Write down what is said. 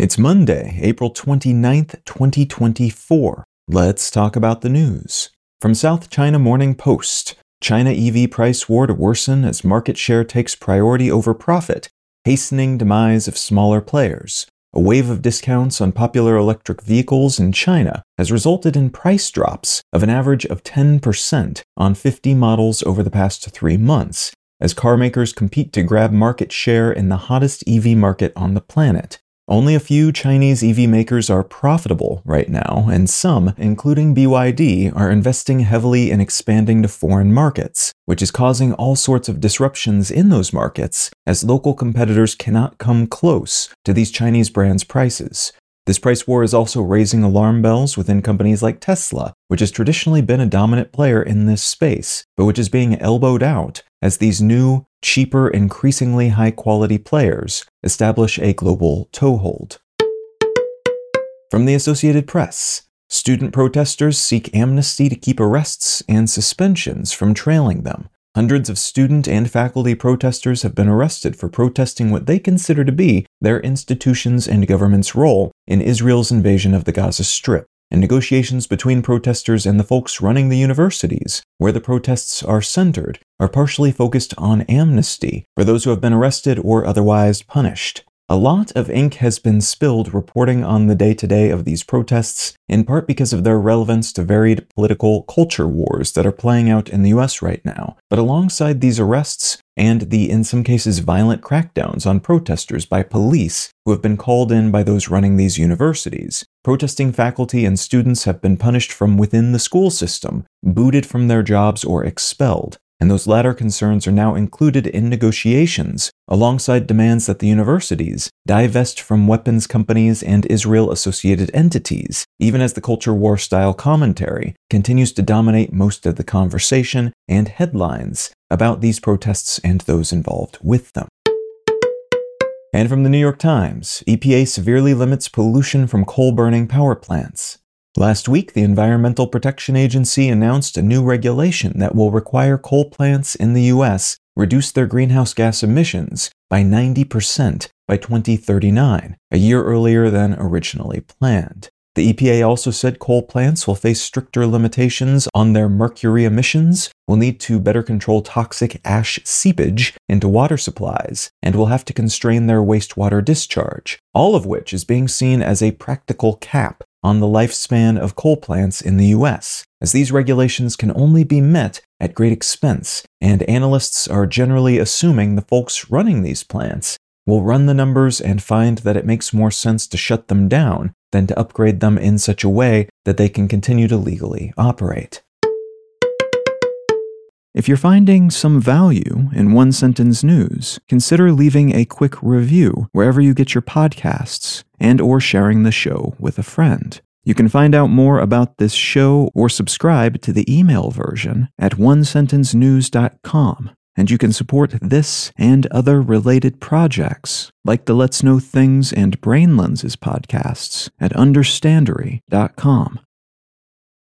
It's Monday, April 29th, 2024. Let's talk about the news. From South China Morning Post, China EV price war to worsen as market share takes priority over profit, hastening demise of smaller players. A wave of discounts on popular electric vehicles in China has resulted in price drops of an average of 10% on 50 models over the past 3 months, as car makers compete to grab market share in the hottest EV market on the planet. Only a few Chinese EV makers are profitable right now, and some, including BYD, are investing heavily in expanding to foreign markets, which is causing all sorts of disruptions in those markets as local competitors cannot come close to these Chinese brands' prices. This price war is also raising alarm bells within companies like Tesla, which has traditionally been a dominant player in this space, but which is being elbowed out as these new, cheaper, increasingly high-quality players establish a global toehold. From the Associated Press, student protesters seek amnesty to keep arrests and suspensions from trailing them. Hundreds of student and faculty protesters have been arrested for protesting what they consider to be their institutions' and government's role in Israel's invasion of the Gaza Strip, and negotiations between protesters and the folks running the universities, where the protests are centered, are partially focused on amnesty for those who have been arrested or otherwise punished. A lot of ink has been spilled reporting on the day-to-day of these protests, in part because of their relevance to varied political culture wars that are playing out in the US right now. But alongside these arrests, and the, in some cases, violent crackdowns on protesters by police who have been called in by those running these universities, protesting faculty and students have been punished from within the school system, booted from their jobs, or expelled. And those latter concerns are now included in negotiations, alongside demands that the universities divest from weapons companies and Israel-associated entities, even as the culture war-style commentary continues to dominate most of the conversation and headlines about these protests and those involved with them. And from the New York Times, EPA severely limits pollution from coal-burning power plants. Last week, the Environmental Protection Agency announced a new regulation that will require coal plants in the U.S. reduce their greenhouse gas emissions by 90% by 2039, a year earlier than originally planned. The EPA also said coal plants will face stricter limitations on their mercury emissions, will need to better control toxic ash seepage into water supplies, and will have to constrain their wastewater discharge, all of which is being seen as a practical cap on the lifespan of coal plants in the US, as these regulations can only be met at great expense, and analysts are generally assuming the folks running these plants will run the numbers and find that it makes more sense to shut them down than to upgrade them in such a way that they can continue to legally operate. If you're finding some value in One Sentence News, consider leaving a quick review wherever you get your podcasts and/or sharing the show with a friend. You can find out more about this show or subscribe to the email version at onesentencenews.com. And you can support this and other related projects, like the Let's Know Things and Brain Lenses podcasts, at understandery.com.